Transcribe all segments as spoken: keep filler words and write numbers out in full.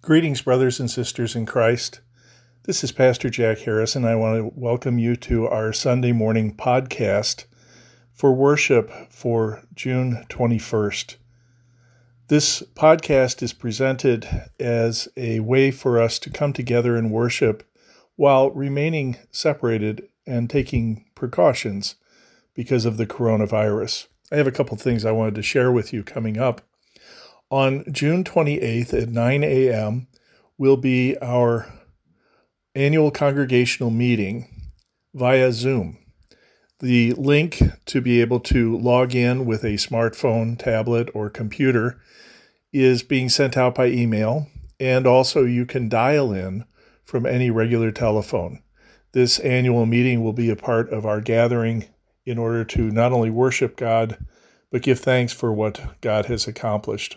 Greetings, brothers and sisters in Christ. This is Pastor Jack Harris, and I want to welcome you to our Sunday morning podcast for worship for June twenty-first. This podcast is presented as a way for us to come together and worship while remaining separated and taking precautions because of the coronavirus. I have a couple things I wanted to share with you coming up. On June twenty-eighth at nine a.m. will be our annual congregational meeting via Zoom. The link to be able to log in with a smartphone, tablet, or computer is being sent out by email, and also you can dial in from any regular telephone. This annual meeting will be a part of our gathering in order to not only worship God, but give thanks for what God has accomplished.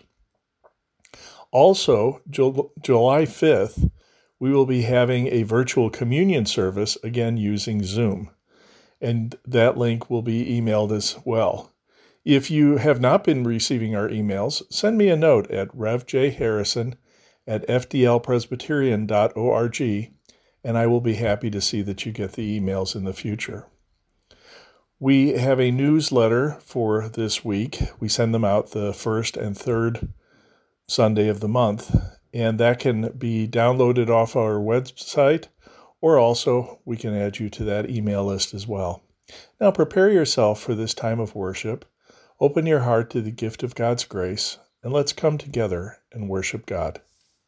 Also, July fifth, we will be having a virtual communion service, again using Zoom, and that link will be emailed as well. If you have not been receiving our emails, send me a note at revjharrison at f d l presbyterian dot org, and I will be happy to see that you get the emails in the future. We have a newsletter for this week. We send them out the first and third Sunday of the month, and that can be downloaded off our website, or also we can add you to that email list as well. Now prepare yourself for this time of worship. Open your heart to the gift of God's grace, and let's come together and worship God.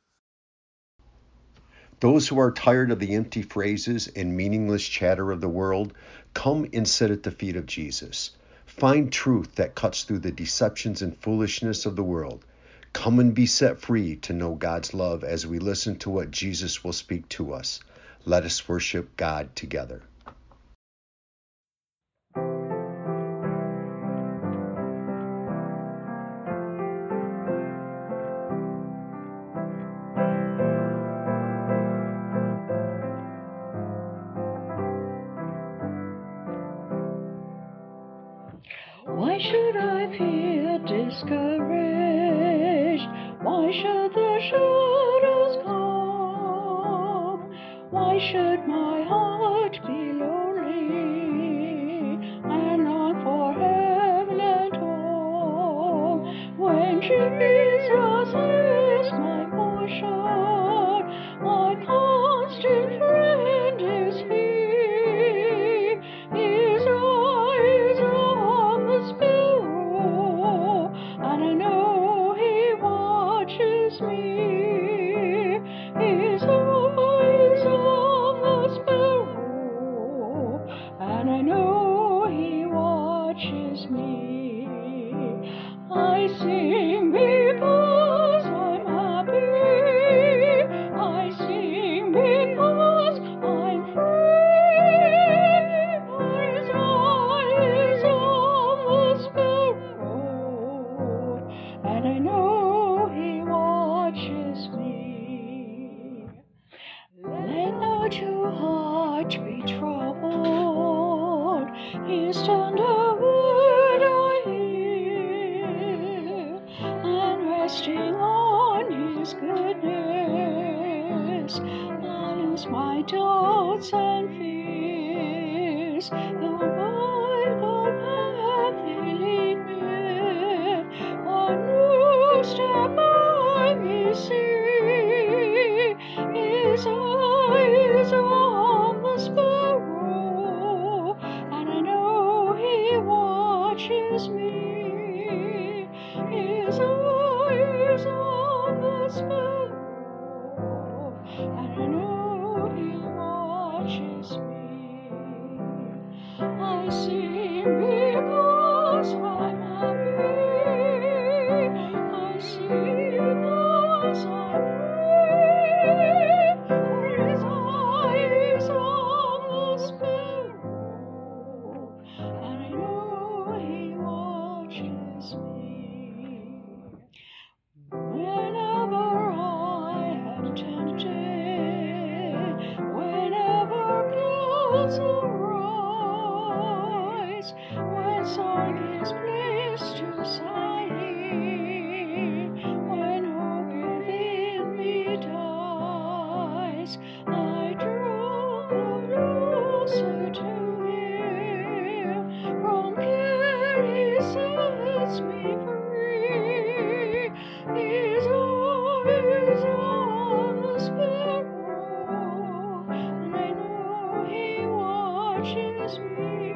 Those who are tired of the empty phrases and meaningless chatter of the world, come and sit at the feet of Jesus. Find truth that cuts through the deceptions and foolishness of the world. Come and be set free to know God's love as we listen to what Jesus will speak to us. Let us worship God together. Why should I feel discouraged? Why should the shadows come? Why should my heart be lonely and long for heaven and home? When Jesus is my portion, my constant friend is He. His eyes on the sparrow, and I know He watches me. His eyes on the sparrow, and I know He watches me. I sing because I'm happy. I sing because I'm free. His eyes on the sparrow, and I know He watches me. Let not your heart be troubled. His tender word I hear, and resting on His goodness, I lose my doubts and fears. Though by the path He lead me, a new step I may see. His eyes on the sparrow, and I know He watches me. His eyes on the sparrow, and I know He watches me. I sing because I'm happy. I sing because I'm free. His eyes on the sparrow, and I know He watches me. Whenever I am tempted, whenever clouds arise, when sorrow is placed to side, when hope within me dies. on the sparrow, and I know He watches me.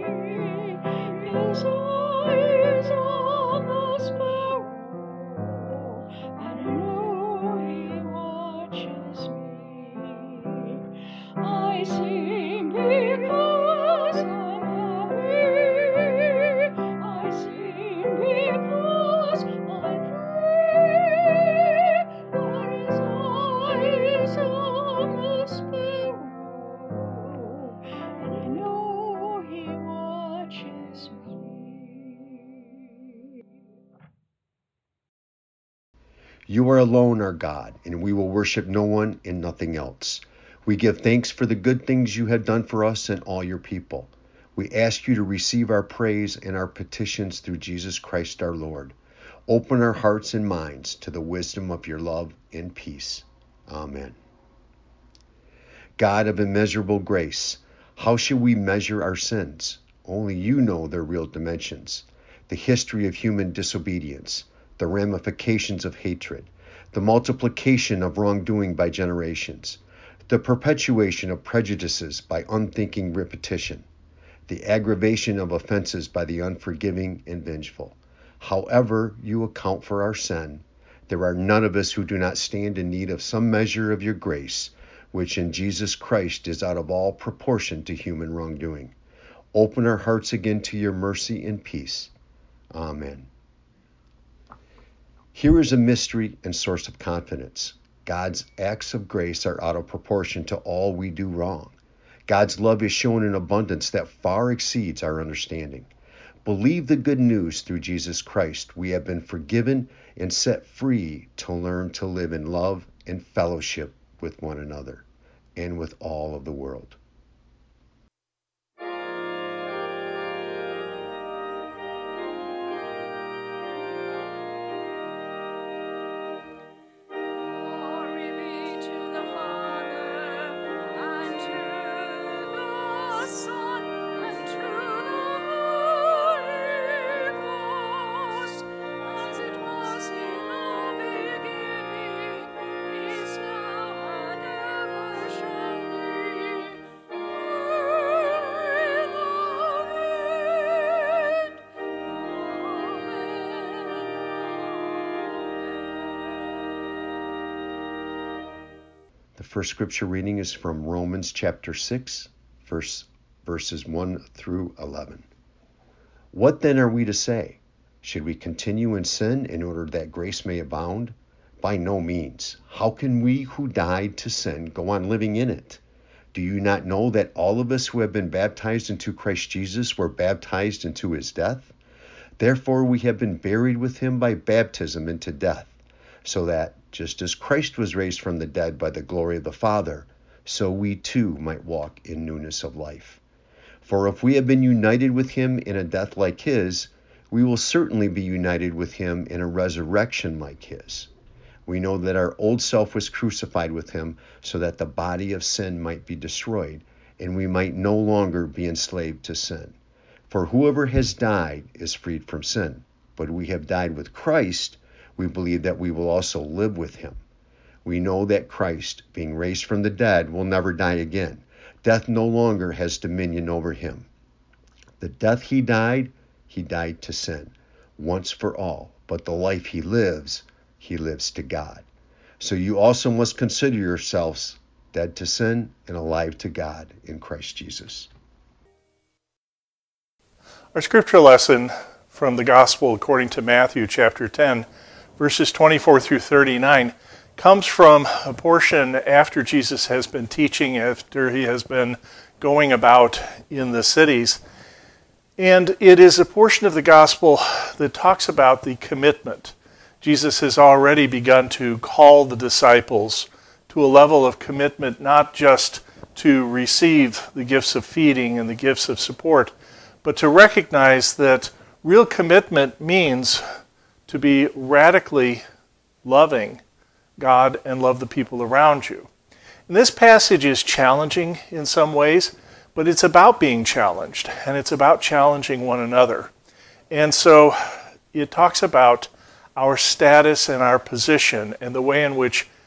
His eyes on the sparrow, and I know He watches me. I sing because I'm happy. I sing because I pray. For His eyes on the sparrow, and I know He watches me. You are alone, our God, and we will worship no one and nothing else. We give thanks for the good things you have done for us and all your people. We ask you to receive our praise and our petitions through Jesus Christ our Lord. Open our hearts and minds to the wisdom of your love and peace. Amen. God of immeasurable grace, how should we measure our sins? Only you know their real dimensions, the history of human disobedience, the ramifications of hatred, the multiplication of wrongdoing by generations, the perpetuation of prejudices by unthinking repetition, the aggravation of offenses by the unforgiving and vengeful. However you account for our sin, there are none of us who do not stand in need of some measure of your grace, which in Jesus Christ is out of all proportion to human wrongdoing. Open our hearts again to your mercy and peace. Amen. Here is a mystery and source of confidence. God's acts of grace are out of proportion to all we do wrong. God's love is shown in abundance that far exceeds our understanding. Believe the good news through Jesus Christ. We have been forgiven and set free to learn to live in love and fellowship with one another and with all of the world. Glory be to the Father, and to the Son, and to the Holy Ghost, as it was in the beginning, is now, and ever shall be, world without end. The first scripture reading is from Romans chapter six, verse, verses one through eleven. What then are we to say? Should we continue in sin in order that grace may abound? By no means. How can we who died to sin go on living in it? Do you not know that all of us who have been baptized into Christ Jesus were baptized into his death? Therefore we have been buried with him by baptism into death, so that, just as Christ was raised from the dead by the glory of the Father, so we too might walk in newness of life. For if we have been united with him in a death like his, we will certainly be united with him in a resurrection like his. We know that our old self was crucified with him so that the body of sin might be destroyed, and we might no longer be enslaved to sin. For whoever has died is freed from sin. But we have died with Christ, we believe that we will also live with him. We know that Christ, being raised from the dead, will never die again. Death no longer has dominion over him. The death he died, he died to sin, once for all. But the life he lives, he lives to God. So you also must consider yourselves dead to sin and alive to God in Christ Jesus. Our scripture lesson from the Gospel according to Matthew chapter ten, verses twenty-four through thirty-nine, comes from a portion after Jesus has been teaching, after he has been going about in the cities. And it is a portion of the Gospel that talks about the commitment. Jesus has already begun to call the disciples to a level of commitment, not just to receive the gifts of feeding and the gifts of support, but to recognize that real commitment means to be radically loving God and love the people around you. And this passage is challenging in some ways, but it's about being challenged, and it's about challenging one another. And so it talks about our status and our position and the way in which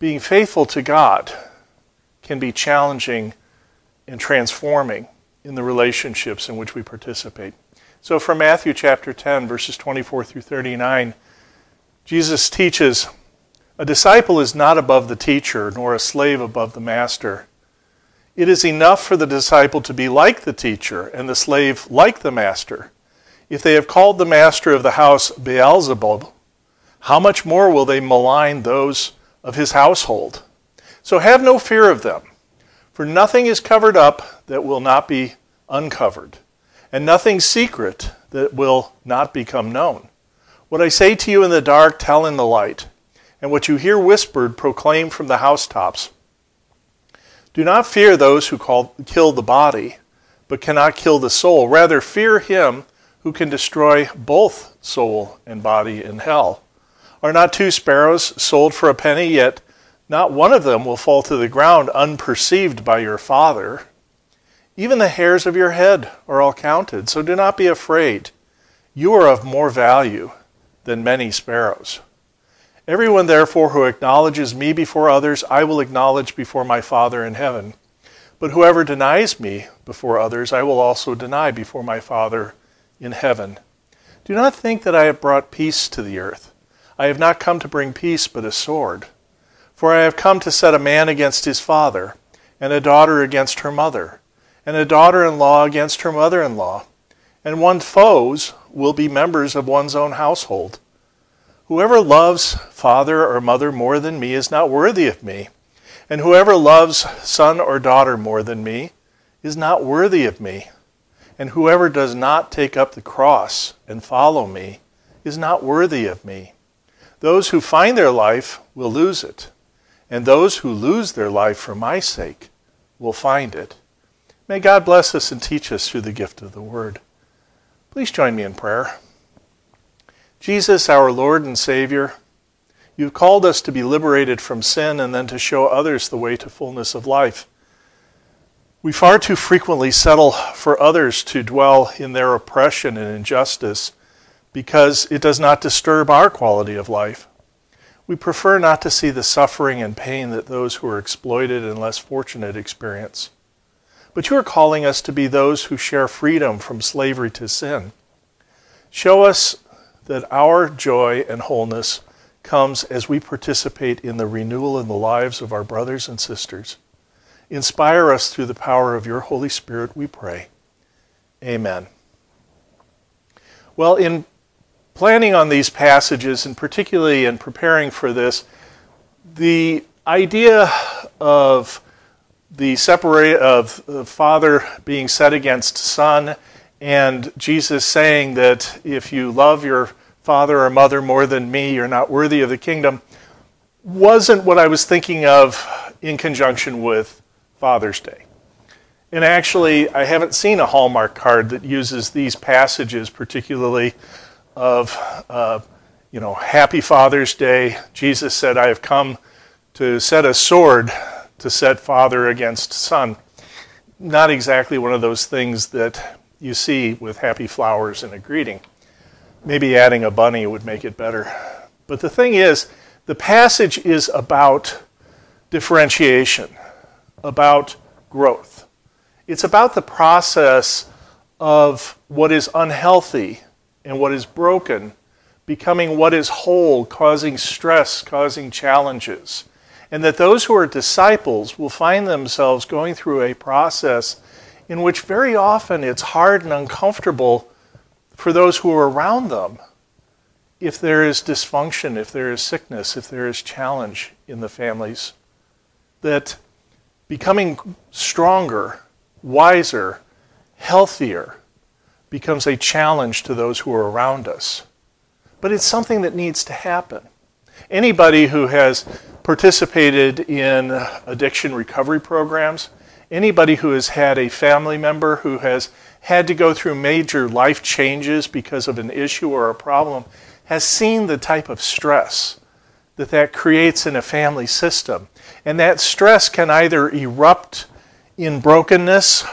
being faithful to God can be challenging and transforming in the relationships in which we participate. So from Matthew chapter ten, verses twenty-four through thirty-nine, Jesus teaches, "A disciple is not above the teacher, nor a slave above the master. It is enough for the disciple to be like the teacher, and the slave like the master. If they have called the master of the house Beelzebub, how much more will they malign those of his household? So have no fear of them, for nothing is covered up that will not be uncovered, and nothing secret that will not become known. What I say to you in the dark, tell in the light, and what you hear whispered, proclaim from the housetops. Do not fear those who call, kill the body, but cannot kill the soul. Rather, fear him who can destroy both soul and body in hell. Are not two sparrows sold for a penny, yet not one of them will fall to the ground unperceived by your Father? Even the hairs of your head are all counted, so do not be afraid. You are of more value than many sparrows. Everyone, therefore, who acknowledges me before others, I will acknowledge before my Father in heaven. But whoever denies me before others, I will also deny before my Father in heaven. Do not think that I have brought peace to the earth. I have not come to bring peace, but a sword. For I have come to set a man against his father, and a daughter against her mother, and a daughter-in-law against her mother-in-law, and one's foes will be members of one's own household. Whoever loves father or mother more than me is not worthy of me, and whoever loves son or daughter more than me is not worthy of me, and whoever does not take up the cross and follow me is not worthy of me. Those who find their life will lose it, and those who lose their life for my sake will find it. May God bless us and teach us through the gift of the Word. Please join me in prayer. Jesus, our Lord and Savior, you've called us to be liberated from sin and then to show others the way to fullness of life. We far too frequently settle for others to dwell in their oppression and injustice because it does not disturb our quality of life. We prefer not to see the suffering and pain that those who are exploited and less fortunate experience. But you are calling us to be those who share freedom from slavery to sin. Show us that our joy and wholeness comes as we participate in the renewal in the lives of our brothers and sisters. Inspire us through the power of your Holy Spirit, we pray. Amen. Well, in planning on these passages, and particularly in preparing for this, the idea of the separate of the Father being set against Son, and Jesus saying that if you love your father or mother more than me, you're not worthy of the kingdom, wasn't what I was thinking of in conjunction with Father's Day. And actually, I haven't seen a Hallmark card that uses these passages, particularly of, uh, you know, Happy Father's Day. Jesus said, I have come to set a sword to set father against son. Not exactly one of those things that you see with happy flowers in a greeting. Maybe adding a bunny would make it better. But the thing is, the passage is about differentiation, about growth. It's about the process of what is unhealthy and what is broken becoming what is whole, causing stress, causing challenges. And that those who are disciples will find themselves going through a process in which very often it's hard and uncomfortable for those who are around them if there is dysfunction, if there is sickness, if there is challenge in the families. That becoming stronger, wiser, healthier becomes a challenge to those who are around us. But it's something that needs to happen. Anybody who has participated in addiction recovery programs, anybody who has had a family member who has had to go through major life changes because of an issue or a problem, has seen the type of stress that that creates in a family system. And that stress can either erupt in brokenness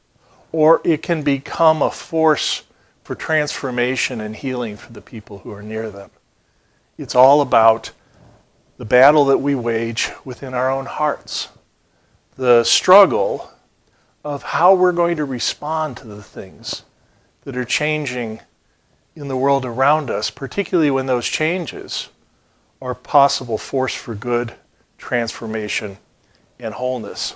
or it can become a force for transformation and healing for the people who are near them. It's all about the battle that we wage within our own hearts, the struggle of how we're going to respond to the things that are changing in the world around us, particularly when those changes are possible force for good, transformation, and wholeness.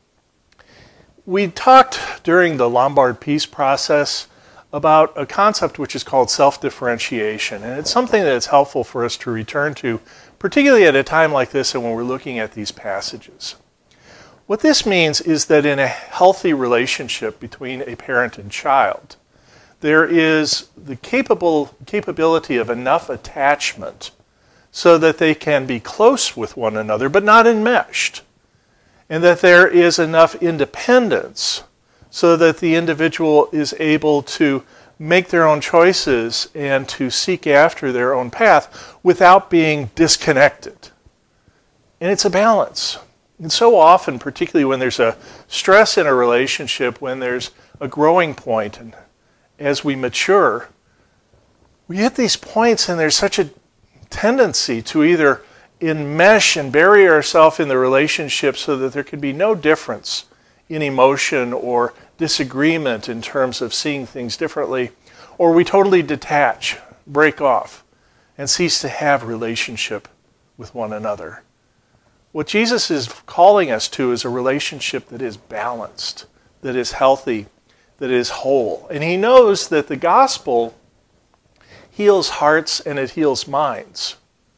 We talked during the Lombard peace process about a concept which is called self-differentiation, and it's something that's helpful for us to return to, particularly at a time like this and when we're looking at these passages. What this means is that in a healthy relationship between a parent and child, there is the capable capability of enough attachment so that they can be close with one another, but not enmeshed. And that there is enough independence so that the individual is able to make their own choices and to seek after their own path without being disconnected. And it's a balance. And so often, particularly when there's a stress in a relationship, when there's a growing point, and as we mature, we hit these points and there's such a tendency to either enmesh and bury ourselves in the relationship so that there can be no difference in emotion or disagreement in terms of seeing things differently, or we totally detach, break off, and cease to have relationship with one another. What Jesus is calling us to is a relationship that is balanced, that is healthy, that is whole. And he knows that the gospel heals hearts and it heals minds.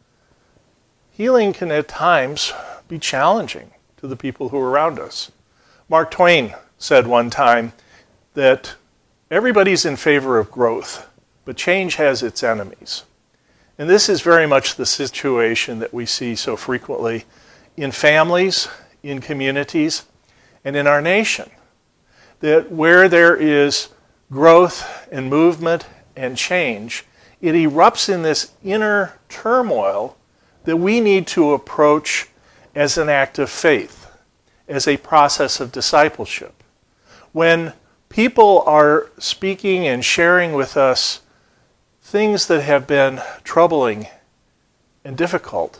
Healing can at times be challenging to the people who are around us. Mark Twain said one time that everybody's in favor of growth, but change has its enemies. And this is very much the situation that we see so frequently in families, in communities, and in our nation. That where there is growth and movement and change, it erupts in this inner turmoil that we need to approach as an act of faith, as a process of discipleship. When people are speaking and sharing with us things that have been troubling and difficult,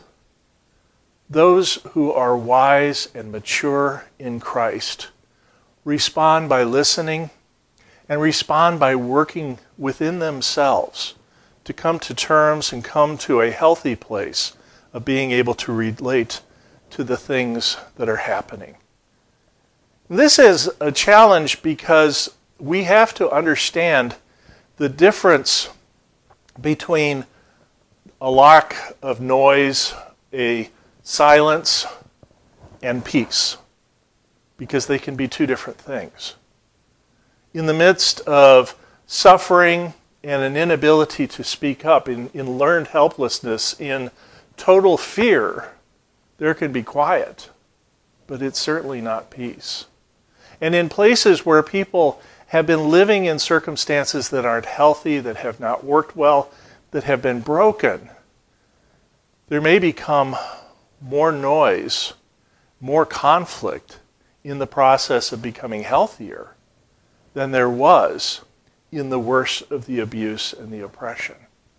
those who are wise and mature in Christ respond by listening and respond by working within themselves to come to terms and come to a healthy place of being able to relate to the things that are happening. This is a challenge because we have to understand the difference between a lack of noise, a silence, and peace, because they can be two different things. In the midst of suffering and an inability to speak up, in, in learned helplessness, in total fear, there can be quiet, but it's certainly not peace. And in places where people have been living in circumstances that aren't healthy, that have not worked well, that have been broken, there may become more noise, more conflict in the process of becoming healthier than there was in the worst of the abuse and the oppression.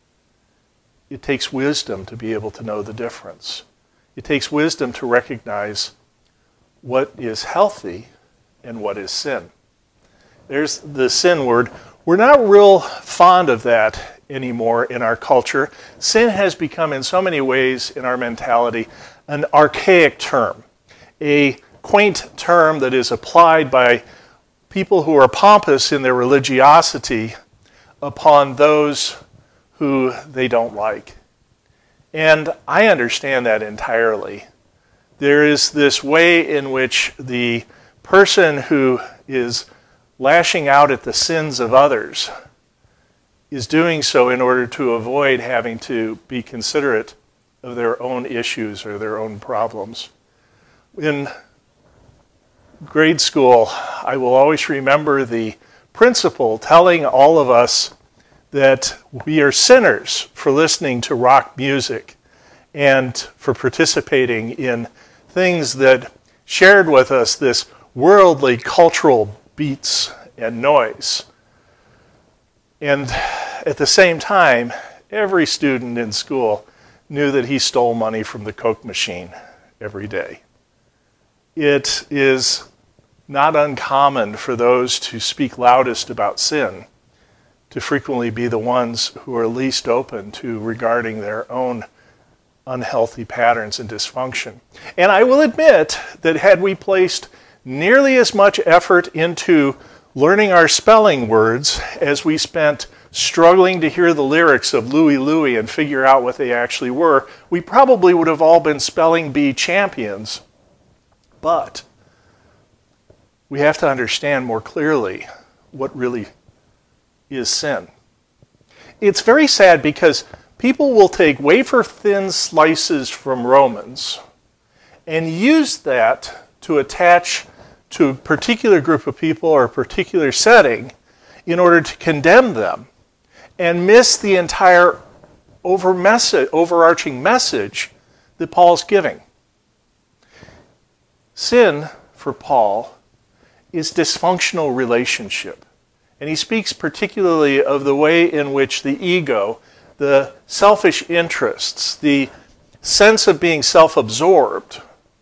It takes wisdom to be able to know the difference. It takes wisdom to recognize what is healthy and what is sin. There's the sin word. We're not real fond of that anymore in our culture. Sin has become in so many ways in our mentality an archaic term, a quaint term that is applied by people who are pompous in their religiosity upon those who they don't like. And I understand that entirely. There is this way in which the person who is lashing out at the sins of others is doing so in order to avoid having to be considerate of their own issues or their own problems. In grade school, I will always remember the principal telling all of us that we are sinners for listening to rock music and for participating in things that shared with us this worldly cultural beats and noise. And at the same time, every student in school knew that he stole money from the Coke machine every day. It is not uncommon for those to speak loudest about sin to frequently be the ones who are least open to regarding their own unhealthy patterns and dysfunction. And I will admit that had we placed nearly as much effort into learning our spelling words as we spent struggling to hear the lyrics of Louie Louie and figure out what they actually were, we probably would have all been spelling bee champions. But we have to understand more clearly what really is sin. It's very sad because people will take wafer-thin slices from Romans and use that to attach to a particular group of people or a particular setting in order to condemn them and miss the entire over message, overarching message that Paul's giving. Sin, for Paul, is dysfunctional relationship. And he speaks particularly of the way in which the ego, the selfish interests, the sense of being self-absorbed,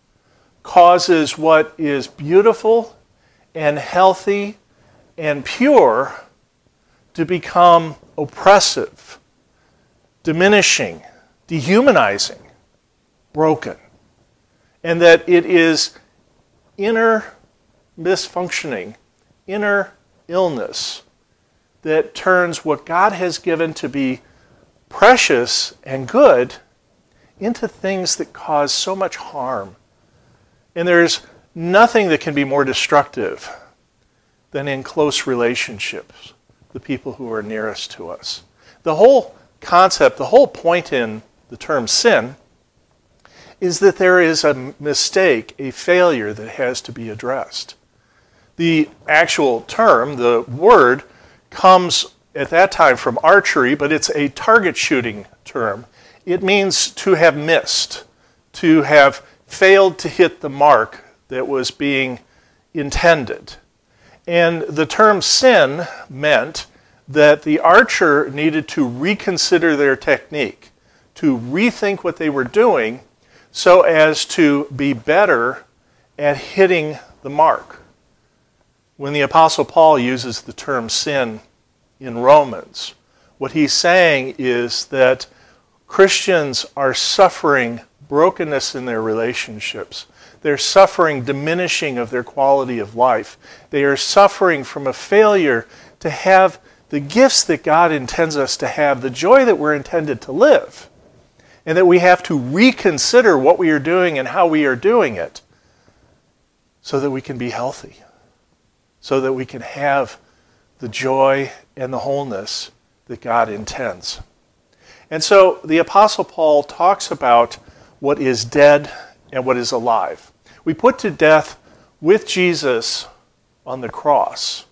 causes what is beautiful and healthy and pure to become oppressive, diminishing, dehumanizing, broken. And that it is inner misfunctioning, inner illness that turns what God has given to be precious and good into things that cause so much harm. And there's nothing that can be more destructive than in close relationships, the people who are nearest to us. The whole concept, the whole point in the term sin is that there is a mistake, a failure that has to be addressed. The actual term, the word, comes at that time from archery, but it's a target shooting term. It means to have missed, to have failed to hit the mark that was being intended. And the term sin meant that the archer needed to reconsider their technique, to rethink what they were doing so as to be better at hitting the mark. When the Apostle Paul uses the term sin in Romans, what he's saying is that Christians are suffering brokenness in their relationships. They're suffering diminishing of their quality of life. They are suffering from a failure to have the gifts that God intends us to have, the joy that we're intended to live, and that we have to reconsider what we are doing and how we are doing it so that we can be healthy, so that we can have the joy and the wholeness that God intends. And so the Apostle Paul talks about what is dead and what is alive. We put to death with Jesus on the cross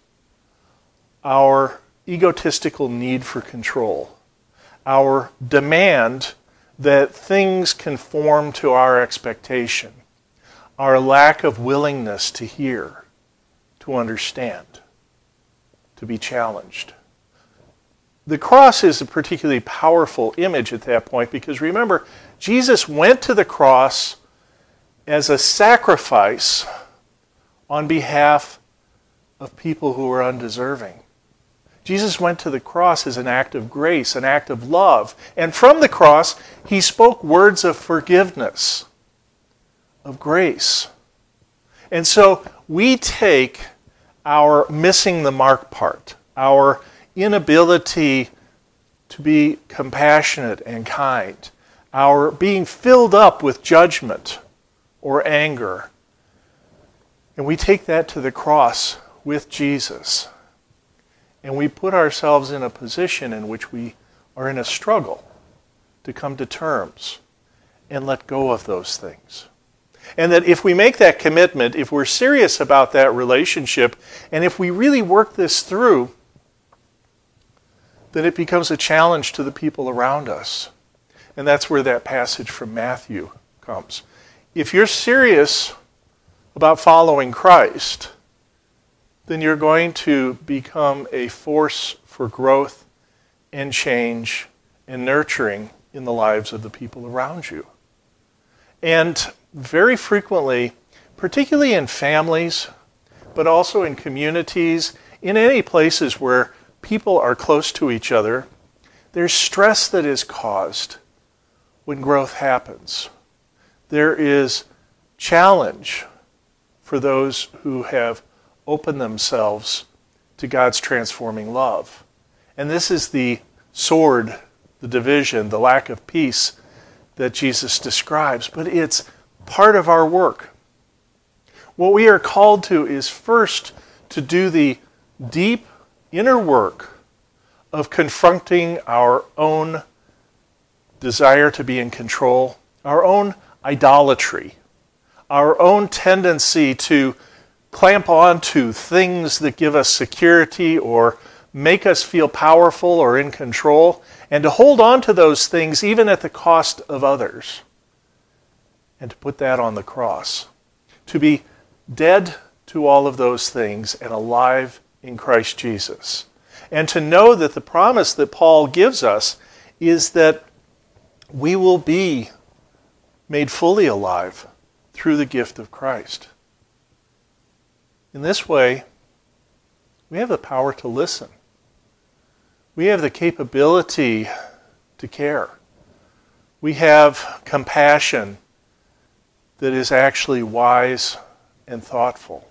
our egotistical need for control, our demand that things conform to our expectation, our lack of willingness to hear, to understand, to be challenged. The cross is a particularly powerful image at that point because remember, Jesus went to the cross as a sacrifice on behalf of people who were undeserving. Jesus went to the cross as an act of grace, an act of love. And from the cross, he spoke words of forgiveness, of grace. And so we take our missing the mark part, our inability to be compassionate and kind, our being filled up with judgment or anger, and we take that to the cross with Jesus. And we put ourselves in a position in which we are in a struggle to come to terms and let go of those things. And that if we make that commitment, if we're serious about that relationship, and if we really work this through, then it becomes a challenge to the people around us. And that's where that passage from Matthew comes. If you're serious about following Christ, then you're going to become a force for growth and change and nurturing in the lives of the people around you. And very frequently, particularly in families, but also in communities, in any places where people are close to each other, there's stress that is caused when growth happens. There is challenge for those who have opened themselves to God's transforming love. And this is the sword, the division, the lack of peace that Jesus describes, but it's part of our work. What we are called to is first to do the deep inner work of confronting our own desire to be in control, our own idolatry, our own tendency to clamp on to things that give us security or make us feel powerful or in control, and to hold on to those things even at the cost of others, and to put that on the cross. To be dead to all of those things and alive in Christ Jesus. And to know that the promise that Paul gives us is that we will be made fully alive through the gift of Christ. In this way, we have the power to listen. We have the capability to care. We have compassion that is actually wise and thoughtful.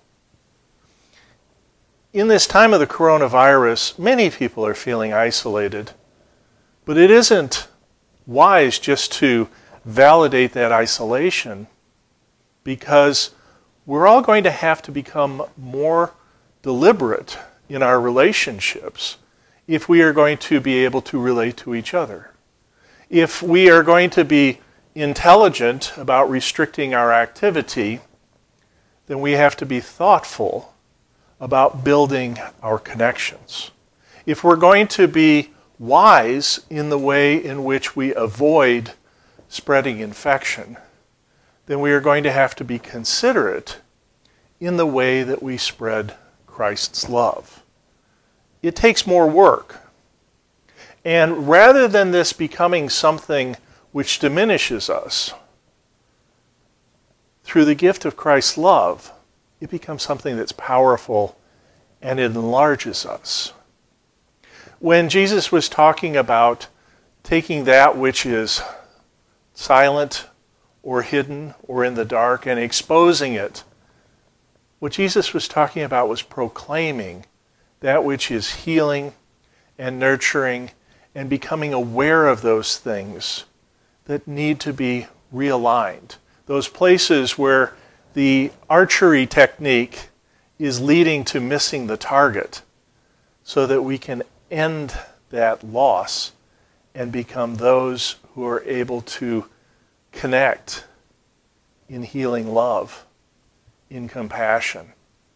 In this time of the coronavirus, many people are feeling isolated, but it isn't wise just to validate that isolation, because we're all going to have to become more deliberate in our relationships if we are going to be able to relate to each other. If we are going to be intelligent about restricting our activity, then we have to be thoughtful about building our connections. If we're going to be wise in the way in which we avoid spreading infection, then we are going to have to be considerate in the way that we spread Christ's love. It takes more work. And rather than this becoming something which diminishes us, through the gift of Christ's love, it becomes something that's powerful and it enlarges us. When Jesus was talking about taking that which is silent or hidden or in the dark and exposing it, what Jesus was talking about was proclaiming that which is healing and nurturing and becoming aware of those things that need to be realigned. Those places where the archery technique is leading to missing the target, so that we can end that loss and become those who are able to connect in healing love, in compassion.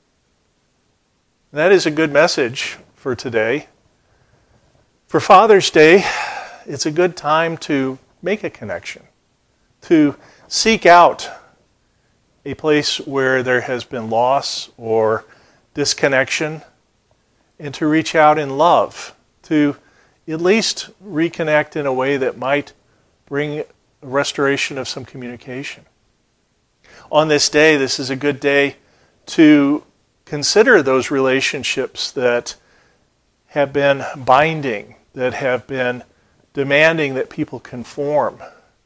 That is a good message for today. For Father's Day, it's a good time to make a connection, to seek out a place where there has been loss or disconnection, and to reach out in love, to at least reconnect in a way that might bring restoration of some communication. On this day, this is a good day to consider those relationships that have been binding, that have been demanding that people conform,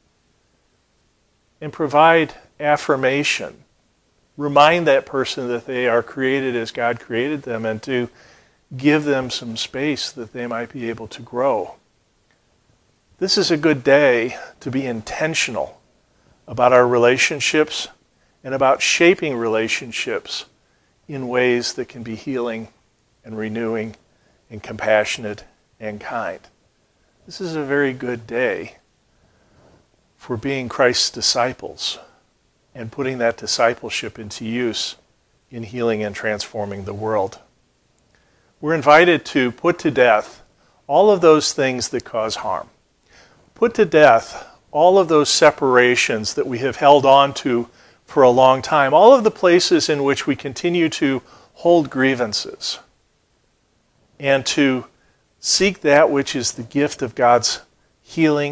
and provide affirmation. Remind that person that they are created as God created them, and to give them some space that they might be able to grow. This is a good day to be intentional about our relationships and about shaping relationships in ways that can be healing and renewing and compassionate and kind. This is a very good day for being Christ's disciples and putting that discipleship into use in healing and transforming the world. We're invited to put to death all of those things that cause harm. Put to death all of those separations that we have held on to for a long time, all of the places in which we continue to hold grievances, and to seek that which is the gift of God's healing,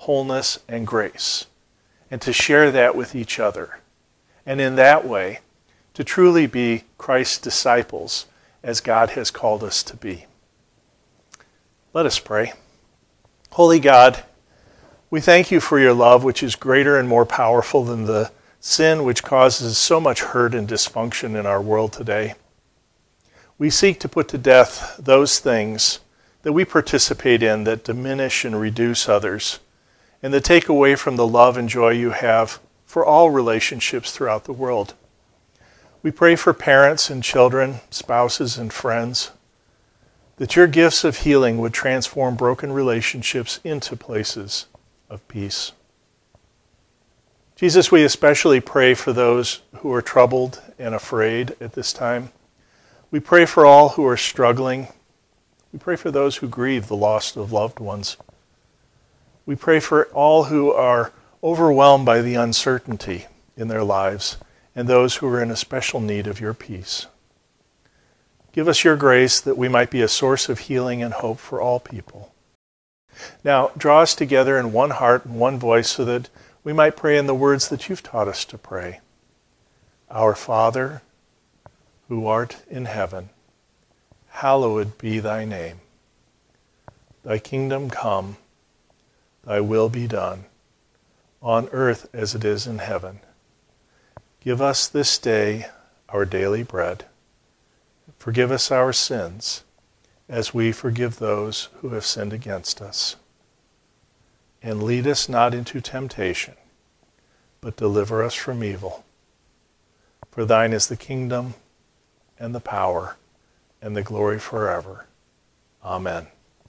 wholeness, and grace, and to share that with each other. And in that way, to truly be Christ's disciples as God has called us to be. Let us pray. Holy God, we thank you for your love, which is greater and more powerful than the sin which causes so much hurt and dysfunction in our world today. We seek to put to death those things that we participate in that diminish and reduce others, and that take away from the love and joy you have for all relationships throughout the world. We pray for parents and children, spouses and friends, that your gifts of healing would transform broken relationships into places of peace. Jesus, we especially pray for those who are troubled and afraid at this time. We pray for all who are struggling. We pray for those who grieve the loss of loved ones. We pray for all who are overwhelmed by the uncertainty in their lives and those who are in a special need of your peace. Give us your grace that we might be a source of healing and hope for all people. Now, draw us together in one heart and one voice so that we might pray in the words that you've taught us to pray. Our Father, who art in heaven, hallowed be thy name. Thy kingdom come, thy will be done, on earth as it is in heaven. Give us this day our daily bread. Forgive us our sins, as we forgive those who have sinned against us. And lead us not into temptation, but deliver us from evil. For thine is the kingdom, and the power, and the glory forever. Amen.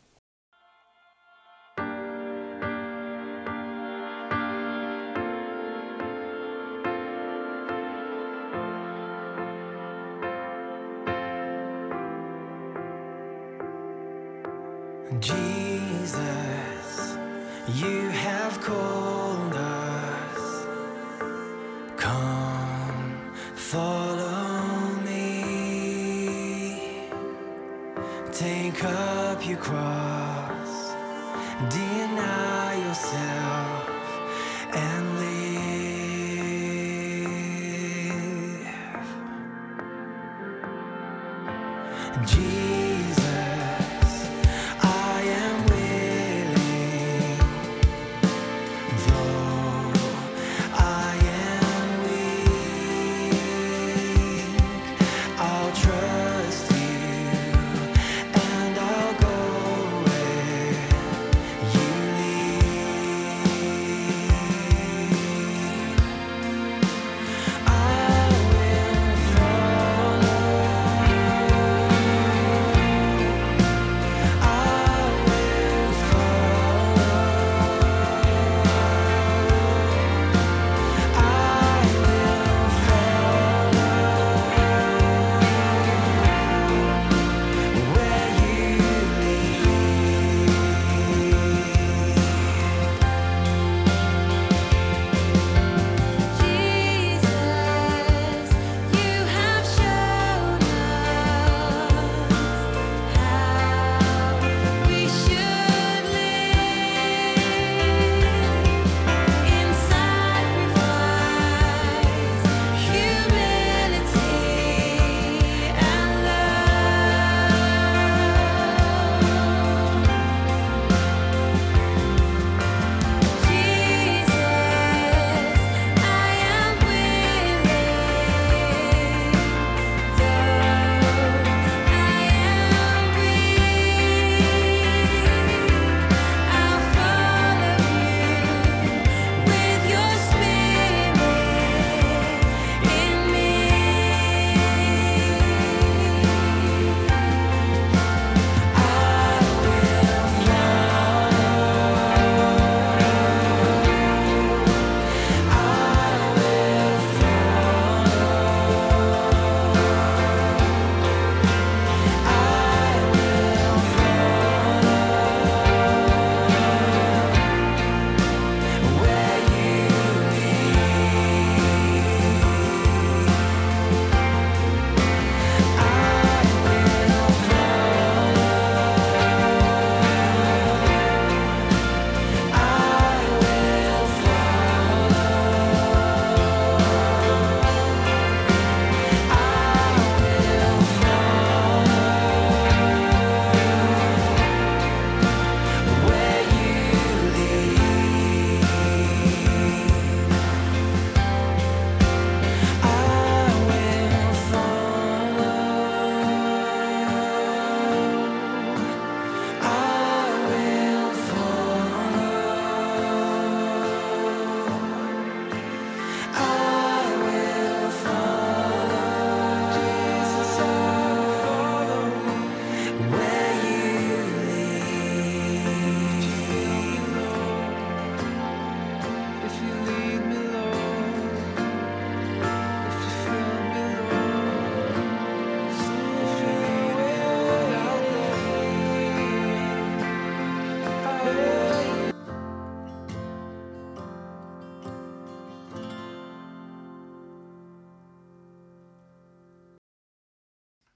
Jesus, you have called us. Come, follow me. Take up your cross, deny yourself, and live. Jesus,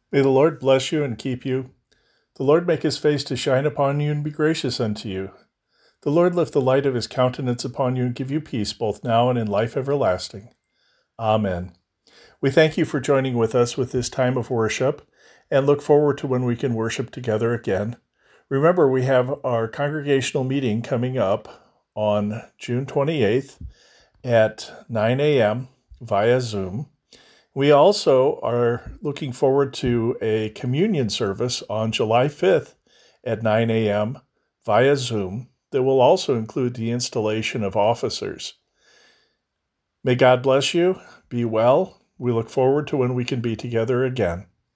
May the Lord bless you and keep you. The Lord make his face to shine upon you and be gracious unto you. The Lord lift the light of his countenance upon you and give you peace both now and in life everlasting. Amen. We thank you for joining with us with this time of worship and look forward to when we can worship together again. Remember, we have our congregational meeting coming up on June twenty-eighth at nine a.m. via Zoom. We also are looking forward to a communion service on July fifth at nine a.m. via Zoom that will also include the installation of officers. May God bless you. Be well. We look forward to when we can be together again.